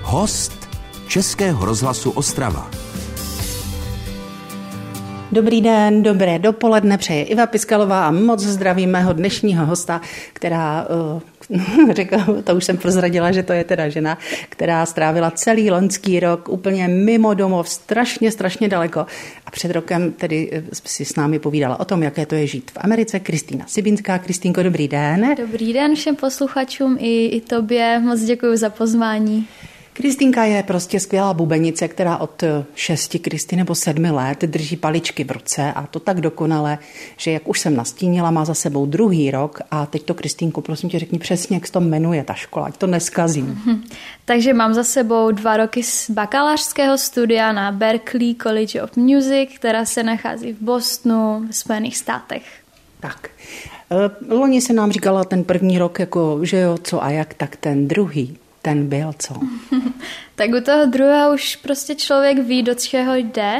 Host Českého rozhlasu Ostrava. Dobrý den, dobré dopoledne, přeje Iva Piskalová a moc zdravím mého dnešního hosta, která, to už jsem prozradila, že to je teda žena, která strávila celý loňský rok úplně mimo domov, strašně daleko. A před rokem tedy si s námi povídala o tom, jaké to je žít v Americe. Kristýna Sibinská. Kristýnko, dobrý den. Dobrý den všem posluchačům i tobě, moc děkuji za pozvání. Kristýnka je prostě skvělá bubenice, která od 6 nebo 7 let drží paličky v ruce a to tak dokonale, že jak už jsem nastínila, má za sebou druhý rok a teď to, Kristýnko, prosím tě, řekni přesně, jak se to jmenuje ta škola, ať to neskazím. Takže mám za sebou 2 roky z bakalářského studia na Berklee College of Music, která se nachází v Bostonu, v Spojených státech. Tak, loni se nám říkala ten první rok, jako že jo, co a jak, tak ten druhý. Ten byl co? Tak u toho druhého už prostě člověk ví, do čeho jde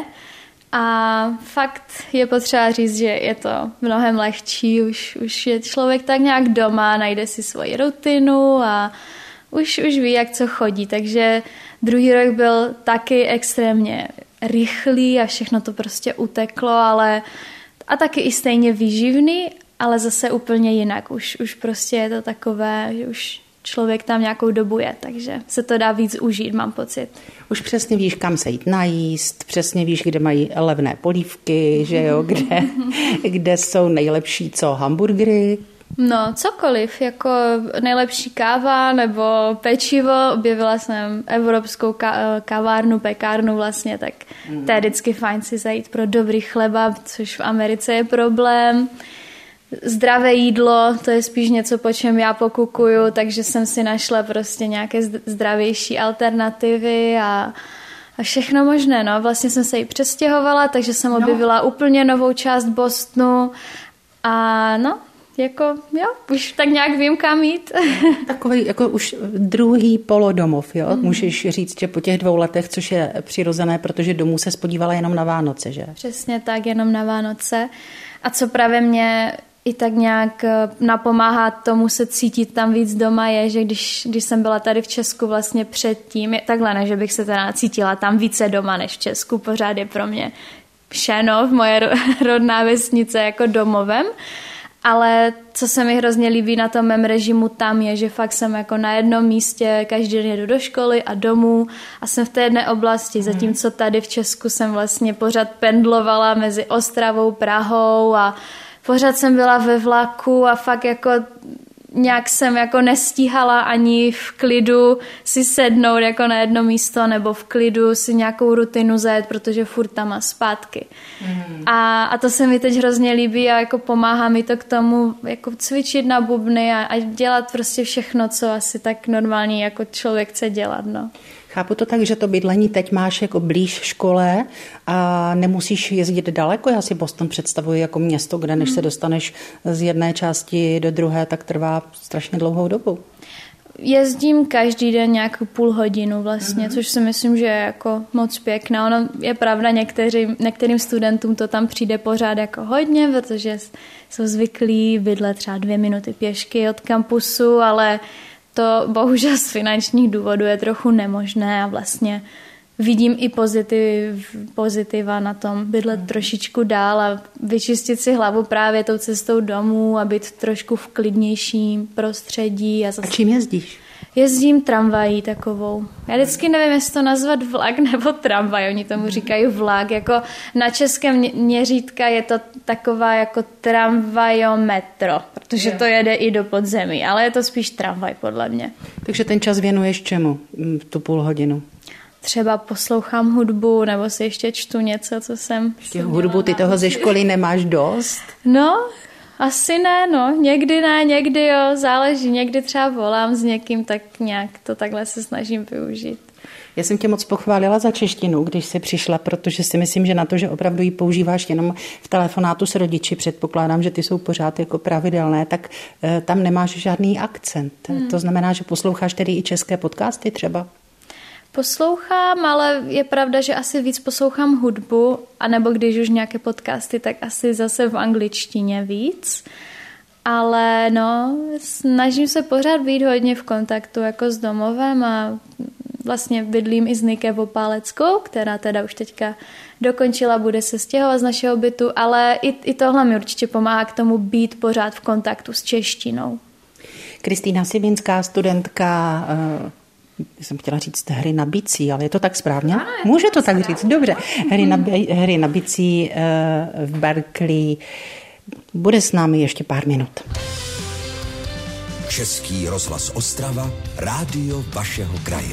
a fakt je potřeba říct, že je to mnohem lehčí, už je člověk tak nějak doma, najde si svoji rutinu a už ví, jak co chodí, takže druhý rok byl taky extrémně rychlý a všechno to prostě uteklo, ale a taky i stejně výživný, ale zase úplně jinak, už prostě je to takové, že už člověk tam nějakou dobu je, takže se to dá víc užít, mám pocit. Už přesně víš, kam se jít najíst, přesně víš, kde mají levné polívky, že jo, kde jsou nejlepší hamburgery. No, cokoliv, jako nejlepší káva nebo pečivo. Objevila jsem evropskou kavárnu, pekárnu vlastně, tak to je vždycky fajn si zajít pro dobrý chleba, což v Americe je problém. Zdravé jídlo, to je spíš něco, po čem já pokukuju, takže jsem si našla prostě nějaké zdravější alternativy a všechno možné. No. Vlastně jsem se i přestěhovala, takže jsem objevila úplně novou část Bostonu a už tak nějak vím, kam jít. Takový jako už druhý polodomov, jo? Můžeš říct, že po těch 2 letech, což je přirozené, protože domů se spodívala jenom na Vánoce, že? Přesně tak, jenom na Vánoce. A co právě mě i tak nějak napomáhá tomu se cítit tam víc doma je, že když jsem byla tady v Česku vlastně předtím, takhle ne, že bych se teda cítila tam více doma než v Česku, pořád je pro mě Šenov, moje rodná vesnice jako domovem, ale co se mi hrozně líbí na tom mém režimu tam je, že fakt jsem jako na jednom místě, každý den jedu do školy a domů a jsem v té jedné oblasti, zatímco tady v Česku jsem vlastně pořád pendlovala mezi Ostravou, Prahou a pořád jsem byla ve vlaku a fakt jako nějak jsem jako nestíhala ani v klidu si sednout jako na jedno místo nebo v klidu si nějakou rutinu zajet, protože furt tam a zpátky. A to se mi teď hrozně líbí a jako pomáhá mi to k tomu jako cvičit na bubny a dělat prostě všechno, co asi tak normálně jako člověk chce dělat. No. Chápu to tak, že to bydlení teď máš jako blíž škole a nemusíš jezdit daleko. Já si Boston představuji jako město, kde než se dostaneš z jedné části do druhé, tak trvá strašně dlouhou dobu. Jezdím každý den nějakou půl hodinu vlastně, což si myslím, že je jako moc pěkné. Ono je pravda, některým studentům to tam přijde pořád jako hodně, protože jsou zvyklí bydlet třeba 2 minuty pěšky od kampusu, ale to bohužel z finančních důvodů je trochu nemožné a vlastně vidím i pozitiva na tom bydlet trošičku dál a vyčistit si hlavu právě tou cestou domů a být trošku v klidnějším prostředí. A čím jezdíš? Jezdím tramvají takovou. Já vždycky nevím, jestli to nazvat vlak nebo tramvaj. Oni tomu říkají vlak. Jako na českém měřítka je to taková jako tramvajometro, protože to jede i do podzemí, ale je to spíš tramvaj podle mě. Takže ten čas věnuješ čemu tu půl hodinu? Třeba poslouchám hudbu nebo si ještě čtu něco, co jsem... Ještě hudbu, ty toho ze školy nemáš dost? No, asi ne, někdy jo, záleží, někdy třeba volám s někým, tak nějak to takhle se snažím využít. Já jsem tě moc pochválila za češtinu, když jsi přišla, protože si myslím, že na to, že opravdu ji používáš jenom v telefonátu s rodiči, předpokládám, že ty jsou pořád jako pravidelné, tak tam nemáš žádný akcent. To znamená, že posloucháš tedy i české podcasty třeba? Poslouchám, ale je pravda, že asi víc poslouchám hudbu, anebo když už nějaké podcasty, tak asi zase v angličtině víc. Ale no, snažím se pořád být hodně v kontaktu jako s domovem a vlastně bydlím i s Nike Opáleckou, která teda už teďka dokončila, bude se stěhovat z našeho bytu, ale i tohle mi určitě pomáhá k tomu být pořád v kontaktu s češtinou. Kristýna Sibinská, studentka, jsem chtěla říct hry na bicí, ale je to tak správně? Ano, může to tak říct, dobře. Hry na bicí v Berkeley. Bude s námi ještě pár minut. Český rozhlas Ostrava, rádio vašeho kraje.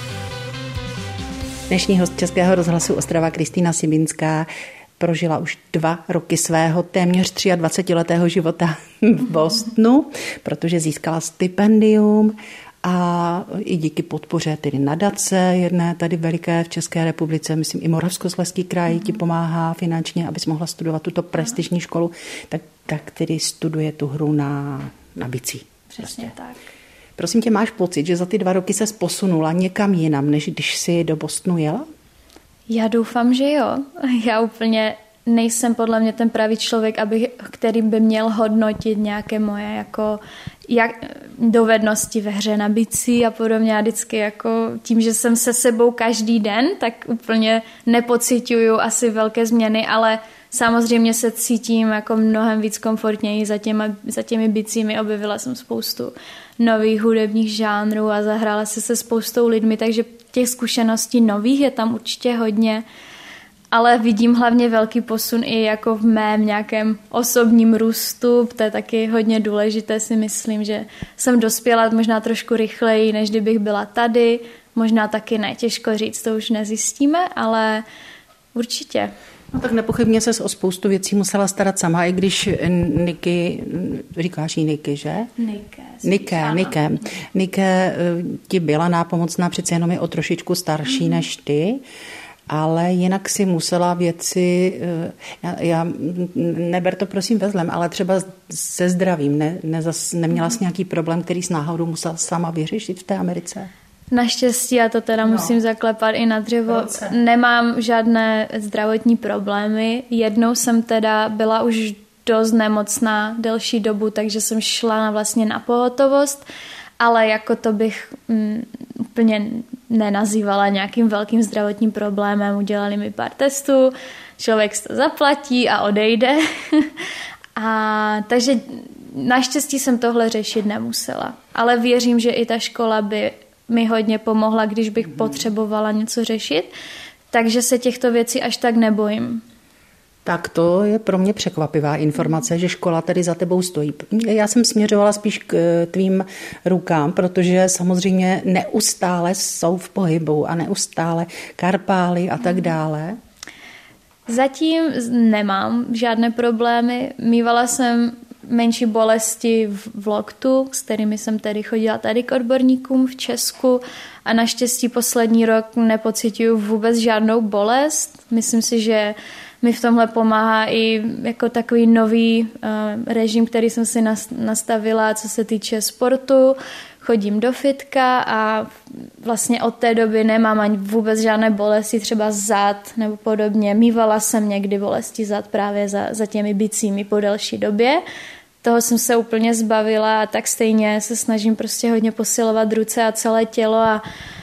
Dnešní host Českého rozhlasu Ostrava Kristýna Sibinská prožila už 2 roky svého téměř 23letého života v Bostonu, protože získala stipendium a i díky podpoře tedy nadace jedné tady veliké v České republice, myslím i Moravskoslezský kraj ti pomáhá finančně, abys mohla studovat tuto prestižní školu, tak tedy studuje tu hru na bicí. Přesně tak. Prosím tě, máš pocit, že za ty 2 roky ses posunula někam jinam, než když jsi do Bostonu jela? Já doufám, že jo. Já úplně nejsem podle mě ten pravý člověk, který by měl hodnotit nějaké moje dovednosti ve hře na bicí a podobně. Já vždycky tím, že jsem se sebou každý den, tak úplně nepociťuju asi velké změny, ale samozřejmě se cítím jako mnohem víc komfortněji za těmi bicími. Objevila jsem spoustu nových hudebních žánrů a zahrála se spoustou lidmi, takže těch zkušeností nových je tam určitě hodně, ale vidím hlavně velký posun i jako v mém nějakém osobním růstu. To je taky hodně důležité, si myslím, že jsem dospěla možná trošku rychleji, než kdybych byla tady. Možná taky ne, těžko říct, to už nezjistíme, ale určitě. No tak nepochybně ses o spoustu věcí musela starat sama, i když Niky, říkáš jí Niky, že? Nike ti byla nápomocná, přece jenom je o trošičku starší než ty, ale jinak si musela věci, já neber to prosím ve zlém, ale třeba se zdravím, neměla jsi nějaký problém, který s náhodou musela sama vyřešit v té Americe? Naštěstí, já to teda musím zaklepat i na dřevo, nemám žádné zdravotní problémy. Jednou jsem teda byla už dost nemocná delší dobu, takže jsem šla vlastně na pohotovost, ale jako to bych úplně nenazývala nějakým velkým zdravotním problémem. Udělali mi pár testů, člověk to zaplatí a odejde. Takže naštěstí jsem tohle řešit nemusela. Ale věřím, že i ta škola by mi hodně pomohla, když bych potřebovala něco řešit, takže se těchto věcí až tak nebojím. Tak to je pro mě překvapivá informace, že škola tedy za tebou stojí. Já jsem směřovala spíš k tvým rukám, protože samozřejmě neustále jsou v pohybu a neustále karpály a tak dále. Zatím nemám žádné problémy. Mívala jsem menší bolesti v loktu, s kterými jsem tedy chodila tady k odborníkům v Česku a naštěstí poslední rok nepociťuju vůbec žádnou bolest. Myslím si, že mi v tomhle pomáhá i jako takový nový režim, který jsem si nastavila, co se týče sportu. Chodím do fitka a vlastně od té doby nemám ani vůbec žádné bolesti, třeba zad nebo podobně. Mívala jsem někdy bolesti zad právě za těmi bicími po delší době. Toho jsem se úplně zbavila a tak stejně se snažím prostě hodně posilovat ruce a celé tělo a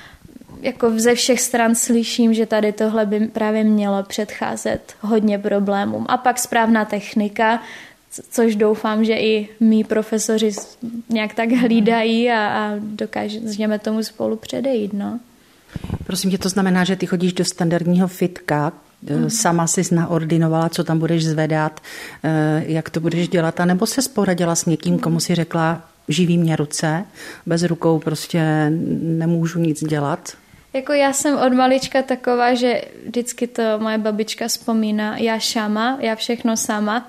jako ze všech stran slyším, že tady tohle by právě mělo předcházet hodně problémům. A pak správná technika, což doufám, že i mý profesoři nějak tak hlídají a dokážeme tomu spolu předejít. No. Prosím tě, to znamená, že ty chodíš do standardního fitka, sama jsi naordinovala, co tam budeš zvedat, jak to budeš dělat, anebo se poradila s někým, komu si řekla, živí mě ruce, bez rukou prostě nemůžu nic dělat? Jako já jsem od malička taková, že vždycky to moje babička vzpomíná, já šama, já všechno sama,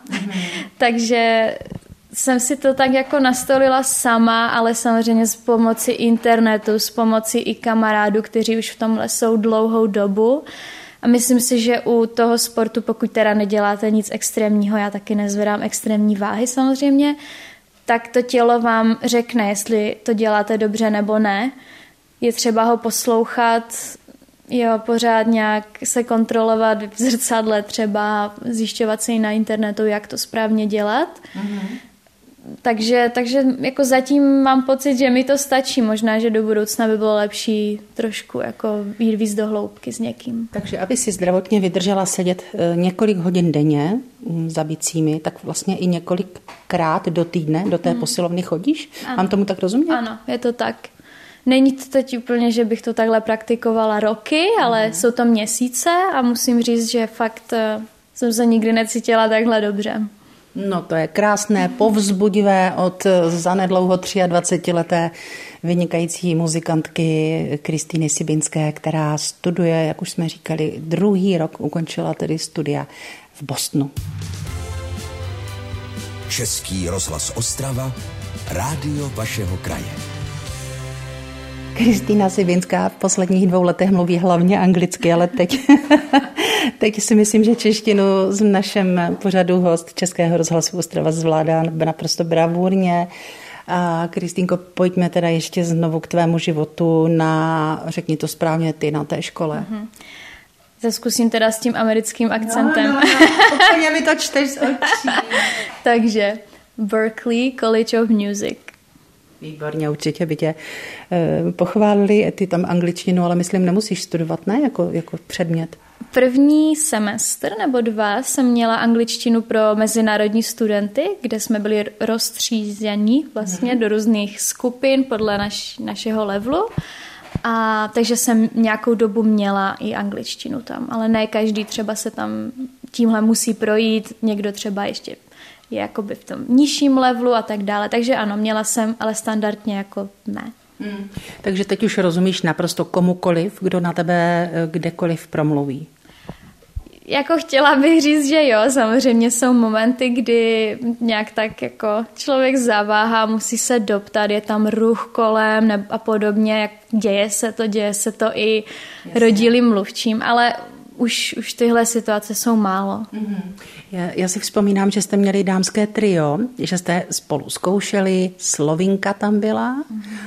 takže jsem si to tak jako nastolila sama, ale samozřejmě s pomocí internetu, s pomocí i kamarádů, kteří už v tomhle jsou dlouhou dobu. A myslím si, že u toho sportu, pokud teda neděláte nic extrémního, já taky nezvedám extrémní váhy samozřejmě, tak to tělo vám řekne, jestli to děláte dobře nebo ne. Je třeba ho poslouchat, pořád nějak se kontrolovat v zrcadle třeba, zjišťovat si na internetu, jak to správně dělat. Takže jako zatím mám pocit, že mi to stačí. Možná, že do budoucna by bylo lepší trošku jako jít víc do hloubky s někým. Takže aby si zdravotně vydržela sedět několik hodin denně za bicími, tak vlastně i několikrát do týdne do té posilovny chodíš? Ano. Mám tomu tak rozumět? Ano, je to tak. Není to teď úplně, že bych to takhle praktikovala roky, ale jsou to měsíce a musím říct, že fakt jsem se nikdy necítila takhle dobře. No to je krásné, povzbudivé od zanedlouho 23leté vynikající muzikantky Kristýny Sibinské, která studuje, jak už jsme říkali, 2. rok ukončila tedy studia v Bostonu. Český rozhlas Ostrava, rádio vašeho kraje. Kristýna Sibinská v posledních 2 letech mluví hlavně anglicky, ale teď si myslím, že češtinu v našem pořadu host Českého rozhlasu Ostrava zvládá naprosto bravurně. A Kristýnko, pojďme teda ještě znovu k tvému životu řekni to správně ty, na té škole. Zkusím teda s tím americkým akcentem. No, úplně mi to čteš z očí. Takže Berklee College of Music. Výborně, určitě by tě pochválili, ty tam angličtinu, ale myslím, nemusíš studovat, ne? Jako předmět. První semestr nebo 2 jsem měla angličtinu pro mezinárodní studenty, kde jsme byli roztřízení vlastně do různých skupin podle našeho levelu. A takže jsem nějakou dobu měla i angličtinu tam, ale ne každý třeba se tam tímhle musí projít, někdo třeba ještě je jakoby v tom nižším levelu a tak dále. Takže ano, měla jsem, ale standardně jako ne. Takže teď už rozumíš naprosto komukoliv, kdo na tebe kdekoliv promluví. Jako chtěla bych říct, že jo, samozřejmě jsou momenty, kdy nějak tak jako člověk zaváhá, musí se doptat, je tam ruch kolem a podobně, jak děje se to i rodilým mluvčím, ale už tyhle situace jsou málo. Já si vzpomínám, že jste měli dámské trio, že jste spolu zkoušeli, Slovinka tam byla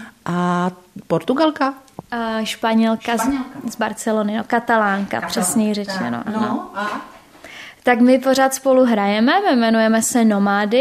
a Portugalka? Španělka z Barcelony, katalánka, přesněji řečeno. No, a? Tak my pořád spolu hrajeme, jmenujeme se Nomády.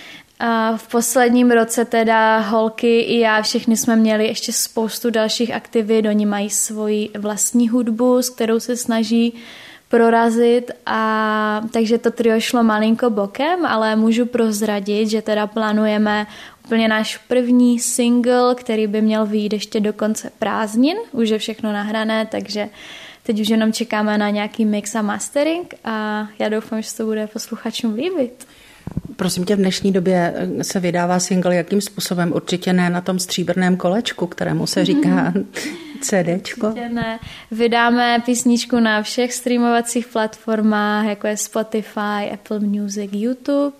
A v posledním roce teda holky i já, všechny jsme měli ještě spoustu dalších aktivit, oni mají svoji vlastní hudbu, s kterou se snaží prorazit, a takže to trio šlo malinko bokem, ale můžu prozradit, že teda plánujeme úplně náš první single, který by měl vyjít ještě do konce prázdnin, už je všechno nahrané, takže teď už jenom čekáme na nějaký mix a mastering a já doufám, že se to bude posluchačům líbit. Prosím tě, v dnešní době se vydává single jakým způsobem? Určitě ne na tom stříbrném kolečku, kterému se říká CDčko. Určitě ne. Vydáme písničku na všech streamovacích platformách, jako je Spotify, Apple Music, YouTube.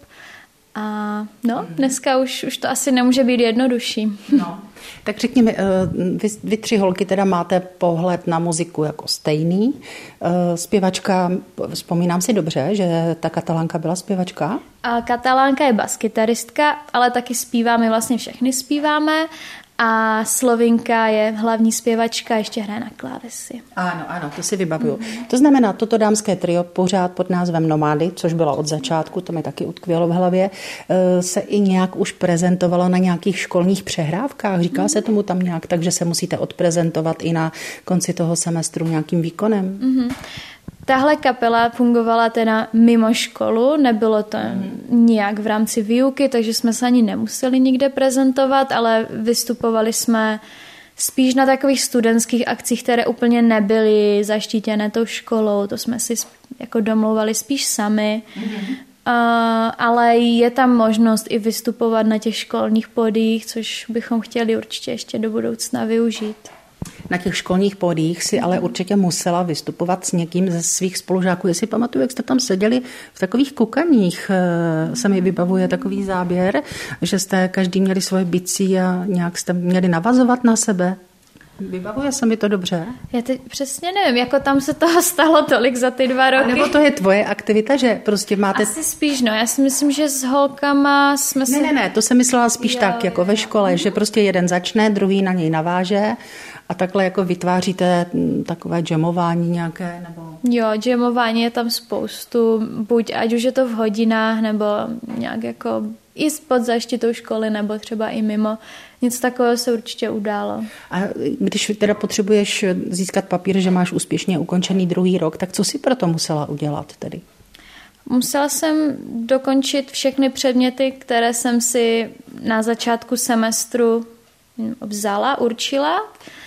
A dneska už to asi nemůže být jednodušší. No. Tak řekni mi, vy 3 holky teda máte pohled na muziku jako stejný. Zpěvačka, vzpomínám si dobře, že ta Katalánka byla zpěvačka? A Katalánka je baskytaristka, ale taky zpíváme, vlastně všechny zpíváme. A Slovinka je hlavní zpěvačka, ještě hraje na klávesi. Ano, to si vybavuju. To znamená, toto dámské trio pořád pod názvem Nomády, což bylo od začátku, to mi taky utkvělo v hlavě, se i nějak už prezentovalo na nějakých školních přehrávkách. Říká se tomu tam nějak, takže se musíte odprezentovat i na konci toho semestru nějakým výkonem. Tahle kapela fungovala teda mimo školu, nebylo to nijak v rámci výuky, takže jsme se ani nemuseli nikde prezentovat, ale vystupovali jsme spíš na takových studentských akcích, které úplně nebyly zaštítěné tou školou, to jsme si jako domlouvali spíš sami. Ale je tam možnost i vystupovat na těch školních pódiích, což bychom chtěli určitě ještě do budoucna využít. Na těch školních pódiích si ale určitě musela vystupovat s někým ze svých spolužáků. Jestli pamatuju, jak jste tam seděli v takových kukaních, se mi vybavuje takový záběr, že jste každý měli svoje bicí a nějak jste měli navazovat na sebe. Vybavuje se mi to dobře? Já teď přesně nevím, jako tam se toho stalo tolik za ty 2 roky. A nebo to je tvoje aktivita, že prostě máte... Asi spíš, já si myslím, že s holkama jsme se... Ne, to jsem myslela spíš tak, jako ve škole, že prostě jeden začne, druhý na něj naváže a takhle jako vytváříte takové jamování nějaké, nebo... Jo, jamování je tam spoustu, buď ať už je to v hodinách, nebo nějak jako i pod zaštitou školy nebo třeba i mimo. Něco takového se určitě událo. A když teda potřebuješ získat papír, že máš úspěšně ukončený 2. rok, tak co si pro to musela udělat tedy? Musela jsem dokončit všechny předměty, které jsem si na začátku semestru určila.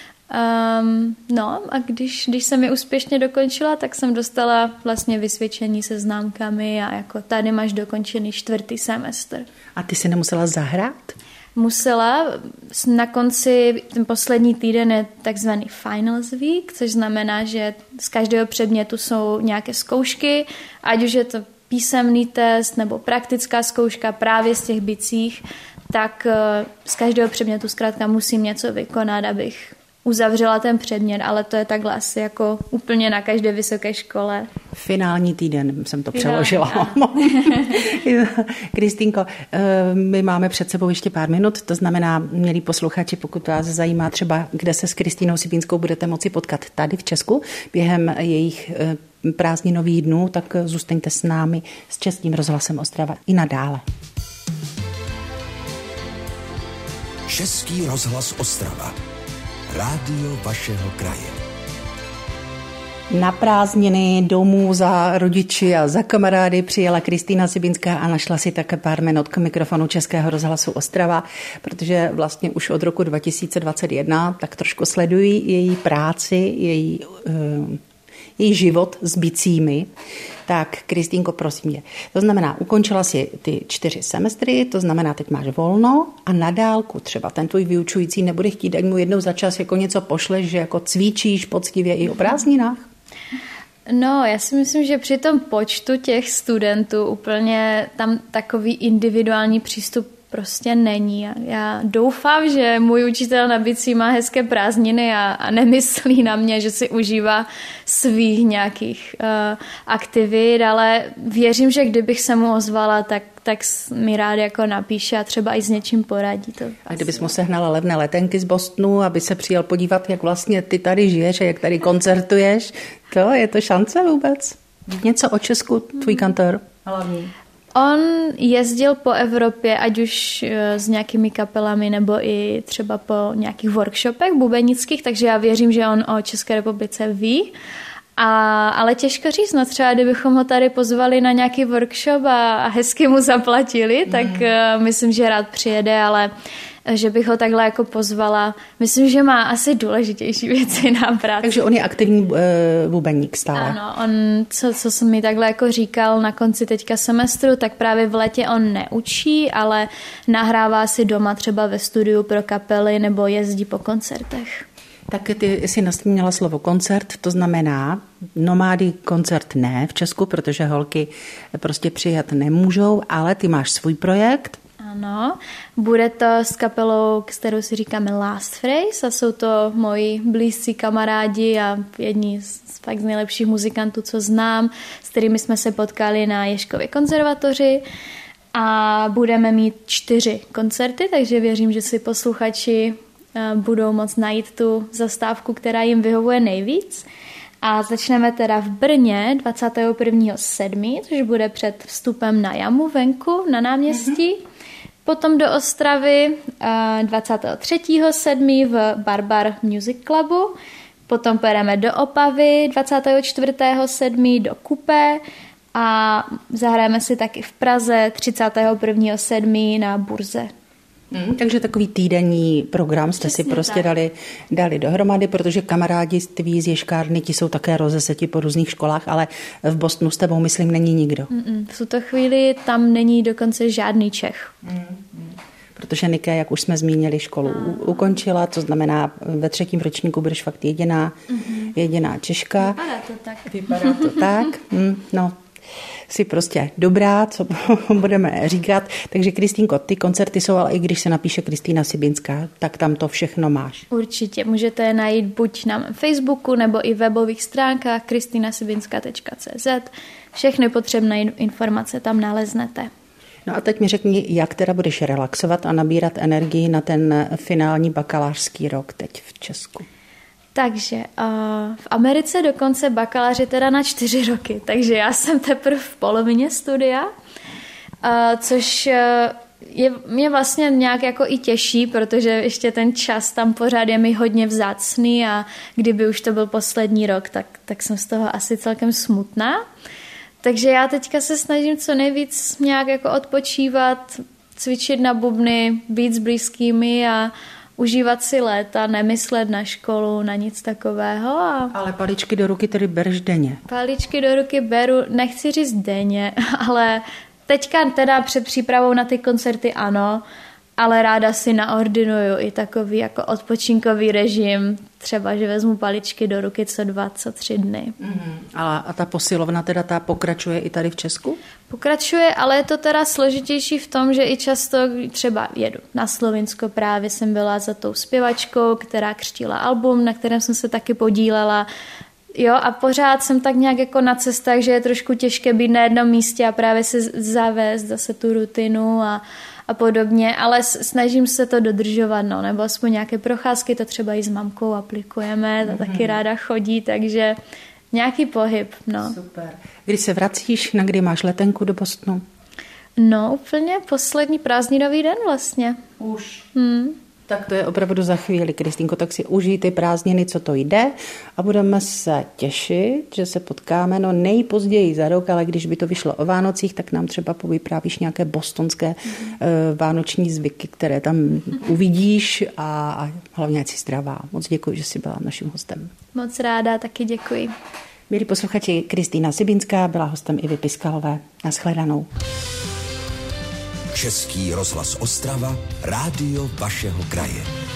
A když jsem je úspěšně dokončila, tak jsem dostala vlastně vysvědčení se známkami a jako tady máš dokončený 4. semestr. A ty si nemusela zahrát? Musela. Na konci, ten poslední týden je takzvaný Finals Week, což znamená, že z každého předmětu jsou nějaké zkoušky, ať už je to písemný test nebo praktická zkouška právě z těch bicích, tak z každého předmětu zkrátka musím něco vykonat, abych uzavřela ten předmět, ale to je takhle asi jako úplně na každé vysoké škole. Finální týden jsem to přeložila. Kristýnko, my máme před sebou ještě pár minut, to znamená, milí posluchači, pokud vás zajímá třeba, kde se s Kristýnou Sibínskou budete moci potkat tady v Česku během jejich prázdninových dnů, tak zůstaňte s námi s Českým rozhlasem Ostrava i nadále. Český rozhlas Ostrava. Rádio vašeho kraje. Na prázdniny domů za rodiči a za kamarády přijela Kristýna Sibínská a našla si také pár minut k mikrofonu Českého rozhlasu Ostrava, protože vlastně už od roku 2021 tak trošku sledují její práci, její život s bicími. Tak, Kristýnko, prosím tě. To znamená, ukončila si ty 4 semestry, to znamená, teď máš volno a na dálku třeba ten tvůj vyučující nebude chtít, ať mu jednou za čas jako něco pošleš, že jako cvičíš poctivě i o prázdninách? No, já si myslím, že při tom počtu těch studentů úplně tam takový individuální přístup prostě není. Já doufám, že můj učitel na bicí má hezké prázdniny a nemyslí na mě, že si užívá svých nějakých aktivit, ale věřím, že kdybych se mu ozvala, tak mi rád jako napíše a třeba i s něčím poradí. A kdybys mu sehnala levné letenky z Bostonu, aby se přijel podívat, jak vlastně ty tady žiješ a jak tady koncertuješ, je to šance vůbec? Něco o Česku, tvůj kantor? Hlavní. On jezdil po Evropě, ať už s nějakými kapelami, nebo i třeba po nějakých workshopech bubenických, takže já věřím, že on o České republice ví. Ale těžko říct, no třeba kdybychom ho tady pozvali na nějaký workshop a hezky mu zaplatili, tak myslím, že rád přijede, ale že bych ho takhle jako pozvala. Myslím, že má asi důležitější věci na práci. Takže on je aktivní bubeník stále. Ano, on, co jsem mi takhle jako říkal na konci teďka semestru, tak právě v létě on neučí, ale nahrává si doma třeba ve studiu pro kapely nebo jezdí po koncertech. Tak ty jsi nastínila slovo koncert, to znamená nomády koncert ne v Česku, protože holky prostě přijet nemůžou, ale ty máš svůj projekt. Ano, bude to s kapelou, kterou si říkáme Last Phrase a jsou to moji blízcí kamarádi a jedni z fakt z nejlepších muzikantů, co znám, s kterými jsme se potkali na Ježkově konzervatoři a budeme mít 4 koncerty, takže věřím, že si posluchači budou moct najít tu zastávku, která jim vyhovuje nejvíc. A začneme teda v Brně 21.7., což bude před vstupem na jamu venku na náměstí. Potom do Ostravy 23.7. v Barbar Music Clubu. Potom pojedeme do Opavy 24.7. do Kupé a zahrajeme si taky v Praze 31.7. na Burze. Takže takový týdenní program jste si prostě dali dohromady, protože kamarádi tví z Ježkárny, ti jsou také rozeseti po různých školách, ale v Bostonu s tebou, myslím, není nikdo. V tuto chvíli tam není dokonce žádný Čech. Protože Niké, jak už jsme zmínili, školu ukončila, to znamená, ve 3. ročníku budeš fakt jediná Češka. Vypadá to tak. No, jsi prostě dobrá, co budeme říkat. Takže Kristýnko, ty koncerty jsou, ale i když se napíše Kristýna Sibínská, tak tam to všechno máš. Určitě, můžete je najít buď na mém Facebooku, nebo i webových stránkách kristinasibinska.cz. Všechny potřebné informace tam naleznete. No a teď mi řekni, jak teda budeš relaxovat a nabírat energii na ten finální bakalářský rok teď v Česku. Takže v Americe dokonce bakalář je teda na 4 roky, takže já jsem teprve v polovině studia, což Mě vlastně nějak jako i těší, protože ještě ten čas tam pořád je mi hodně vzácný a kdyby už to byl poslední rok, tak jsem z toho asi celkem smutná. Takže já teďka se snažím co nejvíc nějak jako odpočívat, cvičit na bubny, být s blízkými a užívat si léta, nemyslet na školu, na nic takového. Ale paličky do ruky tedy bereš denně? Paličky do ruky beru, nechci říct denně, ale teďka teda před přípravou na ty koncerty ano, ale ráda si naordinuju i takový jako odpočinkový režim, třeba, že vezmu paličky do ruky co 2, co 3 dny. A ta posilovna teda ta pokračuje i tady v Česku? Pokračuje, ale je to teda složitější v tom, že i často třeba jedu na Slovinsko, právě jsem byla za tou zpěvačkou, která křtila album, na kterém jsem se taky podílela. Jo, a pořád jsem tak nějak jako na cestách, že je trošku těžké být na jednom místě a právě se zavést zase tu rutinu a podobně, ale snažím se to dodržovat, no, nebo aspoň nějaké procházky, to třeba i s mamkou aplikujeme, ta taky ráda chodí, takže nějaký pohyb, no. Super. Kdy se vracíš, na kdy máš letenku do Bostonu? No, úplně poslední prázdninový den vlastně. Už. Tak to je opravdu za chvíli, Kristýnko, tak si užij ty prázdniny, co to jde a budeme se těšit, že se potkáme, no nejpozději za rok, ale když by to vyšlo o Vánocích, tak nám třeba povyprávíš nějaké bostonské vánoční zvyky, které tam uvidíš a hlavně ať jsi zdravá. Moc děkuji, že jsi byla naším hostem. Moc ráda, taky děkuji. Milí posluchači, Kristýna Sibinská byla hostem Ivy Piskalové. Nashledanou. Český rozhlas Ostrava, rádio vašeho kraje.